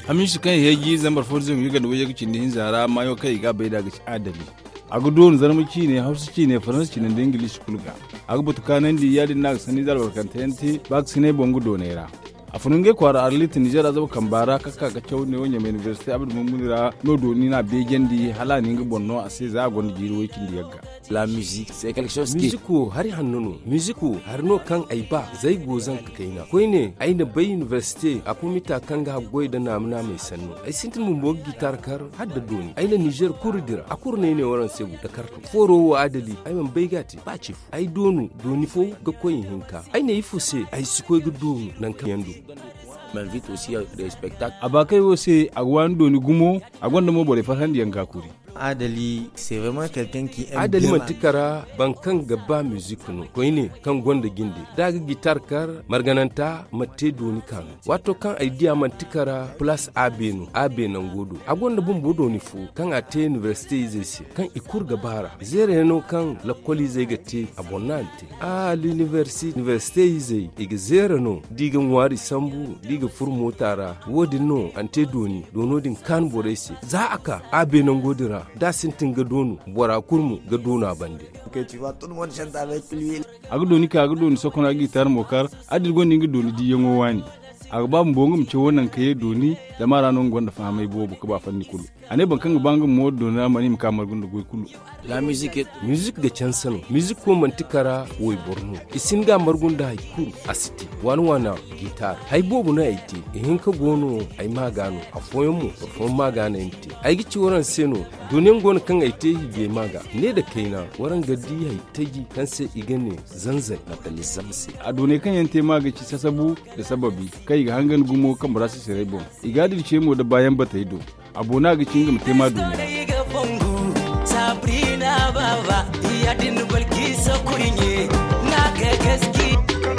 hamishi kan hegi zambar forzin yuga da waje kicin din zara mayo kai ga bai daga adali agudon zarmuci ne hausaci ne faransanci ne da ingilishi kulga agbutu kanan di yadin na sani zalbar kantenti vaccine bongu donera afununge kwara arlit nigeria zaba kambara kaka ka chaw ne wonya university abdu mumura no doni na begendi hala ninga bonno ase za gon jiro wakin diyaga. La musique c'est quelque chose qui musique hari hannuno musique harno kan aiba zai gozan ka kaina koi ne ai na bai university apumita kan ga goy da namna mai sanno ai sintin mun bo gitar kar hadda doni ai na niger kuridira akur ne waran segu da kartu foro wa adali ai man bai gati ba chief ai doni fo ga koyin hinka ai ne ifuse ai sikoy ga donu nan kan yandu m'invite aussi à des spectacles. Abakai wose agwando ni gumo agwanda mo bole farhandi yankakuri. Adali c'est vraiment quelqu'un qui aime Adali mantikara bankan gaba musique no koine kan gonda gindi daga guitar kar margananta matte doni kan wato kan idea mantikara plus abeno abenan godo agonda bumbo doni fu kan ate university zesi kan ikur gabara zere no kan lakoli zai gate abonnante l'university zai ig zere no diga wari sambu diga furmo tara wodi no ante doni donodin kan boresi za aka abenan godira da sintin ga donu bora kurmu ga dona bande que tu vois tout le monde chante avec lui agdoni ka agdoni sokona gitar mokar adil gonni ngi doni di yango wani agba mbongum ci wonan kaye doni da mara non gonda famai bobu ka ba fanni kulu ane ban kan bangum mo dona mani mi kamar gunda goy kulu. La musique ga chansano musique ko mantikara woy borno isinga margunda hay kuru asiti wana guitar hay bobu na aiti hinka gono ay magano afoyomo afon magana enti ay gici waran seno donen gon kan aite hige maga ne da kaina waran gadi hay tagi kan sai igane zanzai na kalizamsi a done kan yante maga ci sasabu da sababi kai ga hangan gumo kan barasi serebon igadil ce mo da bayan bata ido abona ga cinga mutema duniya Sabrina baba ya din balki sakurinye na ga gaski